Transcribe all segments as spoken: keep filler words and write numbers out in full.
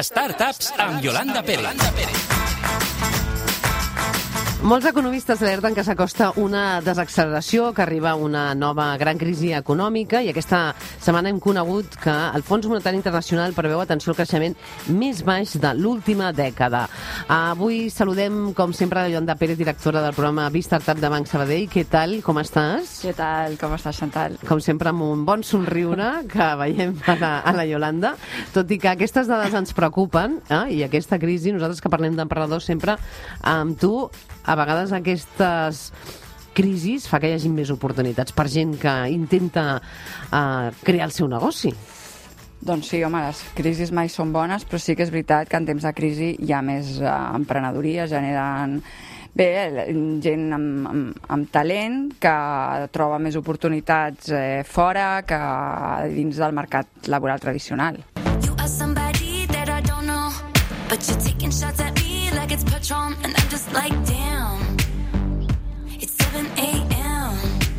Startups amb Yolanda Pérez. Molts economistes alerten que s'acosta una desacceleració, que arriba una nova gran crisi econòmica, i aquesta setmana hem conegut que el Fons Monetari Internacional preveu, atenció, el creixement més baix de l'última dècada. Avui saludem, com sempre, la Yolanda Pérez, directora del programa B-Startup de Banc Sabadell. Què tal? Com estàs? Què tal? Com estàs, Chantal? Com sempre, amb un bon somriure que veiem a la, a la Yolanda. Tot i que aquestes dades ens preocupen, eh? I aquesta crisi, nosaltres que parlem d'emprenedors sempre amb tu, a vegades aquestes crisis fa que hi hagi més oportunitats per gent que intenta uh, crear el seu negoci. Doncs sí, home, les crisis mai són bones, però sí que és veritat que en temps de crisi hi ha més uh, emprenedoria, generen bé, gent amb, amb, amb talent que troba més oportunitats eh, fora que dins del mercat laboral tradicional. You are somebody that I don't know, but you're taking shots at me like it's Patron, and I'm just like, damn, it's seven a m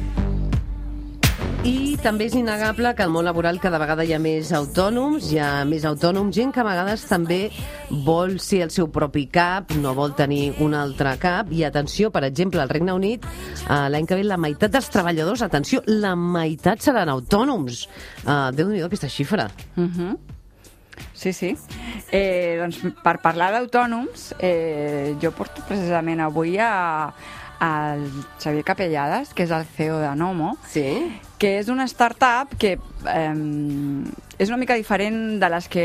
I també és innegable que al món laboral cada vegada hi ha més autònoms, hi ha més autònoms, gent que a vegades també vol ser el seu propi cap, no vol tenir un altre cap. I atenció, per exemple, al Regne Unit, eh, l'any que ve la meitat dels treballadors, atenció, la meitat seran autònoms. Eh, Déu-n'hi-do aquesta xifra. Uh-huh. Sí, sí. Eh, doncs per parlar d'autònoms, eh, jo porto precisament avui a, al Xavier Capellades, que és el C E O de Nomo, Sí? que és una startup que eh, és una mica diferent de les que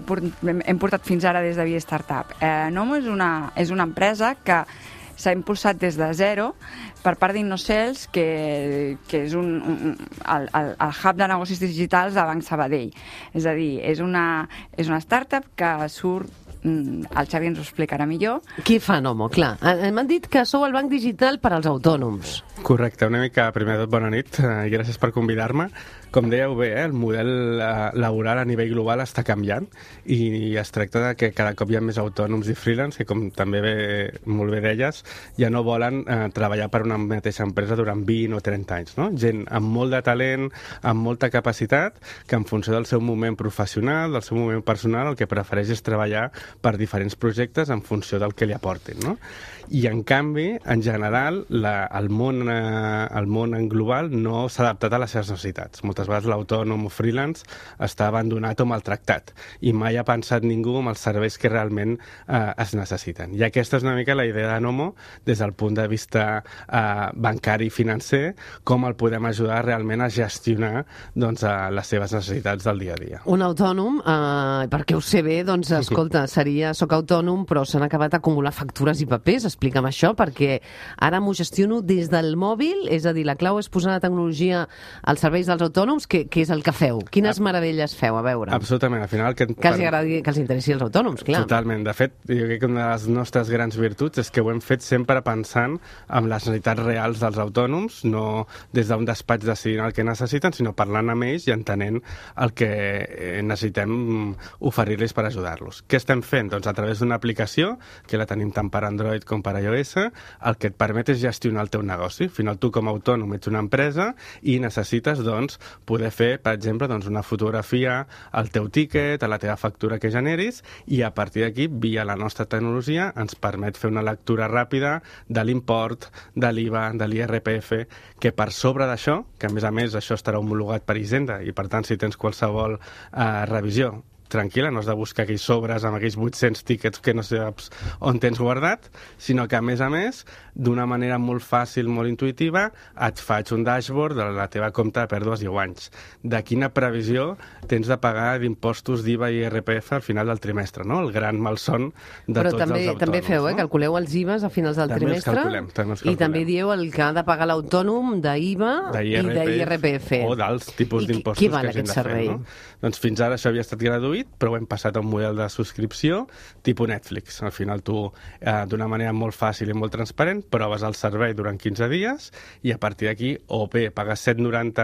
hem portat fins ara des de Via Startup. Eh, Nomo és una, és una empresa que s'ha impulsat des de zero per part d'Innocels, que, que és un, un, el, el, el hub de negocis digitals de Banc Sabadell. És a dir, és una, és una startup que surt, el Xavi ens ho explicarà millor. Qui fa Nomo? Clar, m'han dit que sou el banc digital per als autònoms. Correcte, una mica, primer de tot, bona nit i gràcies per convidar-me. Com dèieu bé, eh, el model eh, laboral a nivell global està canviant i es tracta de que cada cop hi ha més autònoms i freelance que, com també bé, molt bé deies, ja no volen eh, treballar per una mateixa empresa durant vint o trenta anys. No? Gent amb molt de talent, amb molta capacitat, que en funció del seu moment professional, del seu moment personal, el que prefereix és treballar per diferents projectes en funció del que li aportin. No? I, en canvi, en general, la, el, món, eh, el món en global no s'ha adaptat a les seves necessitats. Moltes vegades l'autònom o freelance està abandonat o maltractat i mai ha pensat ningú en els serveis que realment eh, es necessiten. I aquesta és una mica la idea de Nomo des del punt de vista eh, bancari i financer, com el podem ajudar realment a gestionar doncs, a les seves necessitats del dia a dia. Un autònom, eh, perquè ho sé bé, doncs, escolta, seria, soc autònom, però s'han acabat d'acumular factures i papers. Explica'm això, perquè ara m'ho gestiono des del mòbil, és a dir, la clau és posar la tecnologia als serveis dels autònoms. Què, què és el que feu? Quines meravelles feu? A veure. Absolutament. Al final, que, que els agradi, que els interessi els autònoms, clar. Totalment. De fet, jo crec que una de les nostres grans virtuts és que ho hem fet sempre pensant en les necessitats reals dels autònoms, no des d'un despatx decidint el que necessiten, sinó parlant amb ells i entenent el que necessitem oferir-los per ajudar-los. Què estem fent? Doncs a través d'una aplicació, que la tenim tant per Android com per iOS, el que et permet és gestionar el teu negoci. Al final, tu com a autònom ets una empresa i necessites, doncs, poder fer, per exemple, doncs, una fotografia al teu tíquet, a la teva factura que generis, i a partir d'aquí, via la nostra tecnologia, ens permet fer una lectura ràpida de l'import, de l'I V A, de l'I R P F, que per sobre d'això, que a més a més això estarà homologat per Hisenda, i per tant, si tens qualsevol eh, revisió, tranquil·la, no has de buscar aquells sobres amb aquells vuit-cents tíquets que no saps on tens guardat, sinó que, a més a més, d'una manera molt fàcil, molt intuïtiva, et faig un dashboard de la teva compte de pèrdues i guanys. De quina previsió tens de pagar d'impostos d'I V A i I R P F al final del trimestre, no? El gran malson de Però tots també, els autònoms. també feu, eh? No? Calculeu els I V As a finals del també trimestre calculem, també i també dieu el que ha de pagar l'autònom d'I V A i d'I R P F. O dels tipus d'impostos qui val que hagin aquest de fer. servei? No? Doncs fins ara això havia estat gratuït, però ho hem passat a un model de subscripció tipus Netflix. Al final tu, eh, d'una manera molt fàcil i molt transparent, proves el servei durant quinze dies i a partir d'aquí o bé pagues set coma noranta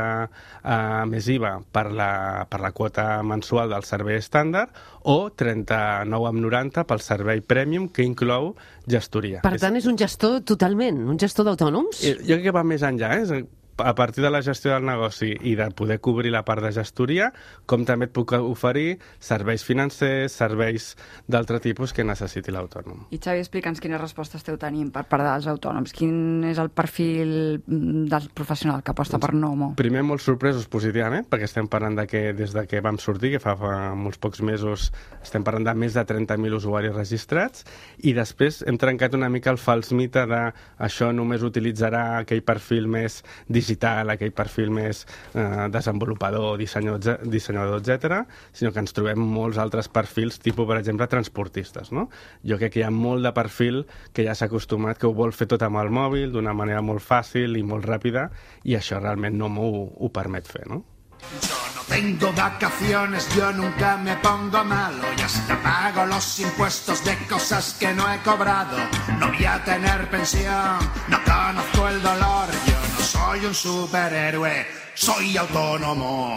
eh, més I V A per la, per la quota mensual del servei estàndard o trenta-nou coma noranta pel servei Premium, que inclou gestoria. Per tant, és un gestor totalment, un gestor d'autònoms? Jo crec que va més enllà, eh? a partir de la gestió del negoci i de poder cobrir la part de gestoria, com també et puc oferir serveis financers, serveis d'altre tipus que necessiti l'autònom. I Xavi, explica'ns quines respostes esteu tenint per part dels autònoms. Quin és el perfil del professional que aposta doncs, per Nomo? Primer, molt sorpresos positivament, perquè estem parlant de que des de que vam sortir, que fa, fa molts pocs mesos, estem parlant de més de trenta mil usuaris registrats, i després hem trencat una mica el fals mite de això només utilitzarà aquell perfil més digital, aquell perfil més eh, desenvolupador, dissenyador, dissenyador, etcètera, sinó que ens trobem molts altres perfils, tipus, per exemple, transportistes, no? Jo crec que hi ha molt de perfil que ja s'ha acostumat, que ho vol fer tot amb el mòbil, d'una manera molt fàcil i molt ràpida, i això realment no m'ho ho permet fer, no? Yo no tengo vacaciones, yo nunca me pongo malo y hasta pago los impuestos de cosas que no he cobrado. No voy a tener pensión, no conozco el dolor, yo no soy un superhéroe, soy autónomo.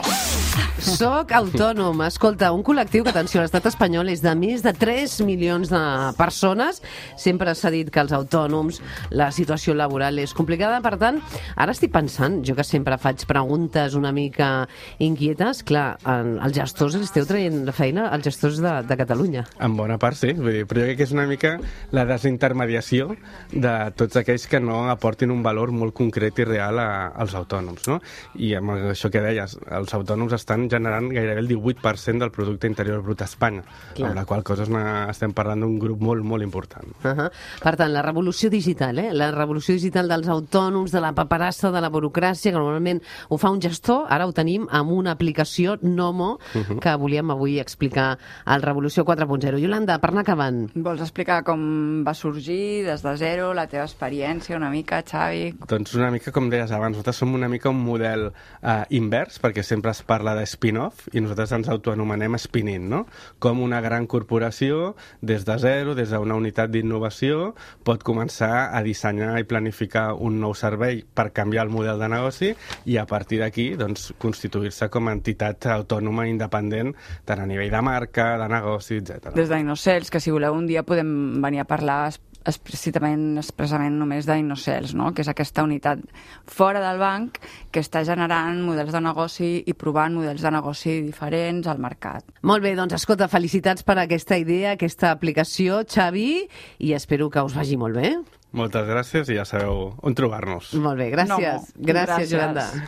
Soc autònom. Escolta, un col·lectiu que, atenció, a l'estat espanyol és de més de tres milions de persones. Sempre s'ha dit que els autònoms, la situació laboral és complicada. Per tant, ara estic pensant, jo que sempre faig preguntes una mica inquietes, clar, els gestors els esteu traient la feina, els gestors de, de Catalunya. En bona part, sí. Vull dir, però jo crec que és una mica la desintermediació de tots aquells que no aportin un valor molt concret i real a, als autònoms, no? I amb això que deies, els autònoms estan generant gairebé el divuit per cent del producte interior brut a Espanya, clar. Amb la qual cosa estem parlant d'un grup molt, molt important. Uh -huh. Per tant, la revolució digital, eh? la revolució digital dels autònoms, de la paperassa, de la burocràcia, que normalment ho fa un gestor, ara ho tenim amb una aplicació Nomo, uh -huh. que volíem avui explicar al Revolució quatre punt zero. Yolanda, per anar acabant. Vols explicar com va sorgir des de zero, la teva experiència una mica, Xavi? Doncs una mica, com deies abans, nosaltres som una mica un model eh, invers, perquè sempre es parla de spin-off i nosaltres ens autoanomenem spin-in, no? Com una gran corporació, des de zero, des d'una unitat d'innovació, pot començar a dissenyar i planificar un nou servei per canviar el model de negoci i a partir d'aquí doncs, constituir-se com a entitat autònoma independent tant a nivell de marca, de negoci, etcètera. Des d'Innocels, que si voleu un dia podem venir a parlar explícitament, expressament només d'Innocels, no? Que és aquesta unitat fora del banc que està generant models de negoci i provant models de negoci diferents al mercat. Molt bé, doncs escolta, felicitats per aquesta idea, aquesta aplicació, Xavi, i espero que us vagi molt bé. Moltes gràcies i ja sabeu on trobar-nos. Molt bé, gràcies. No, gràcies, gràcies, Yolanda.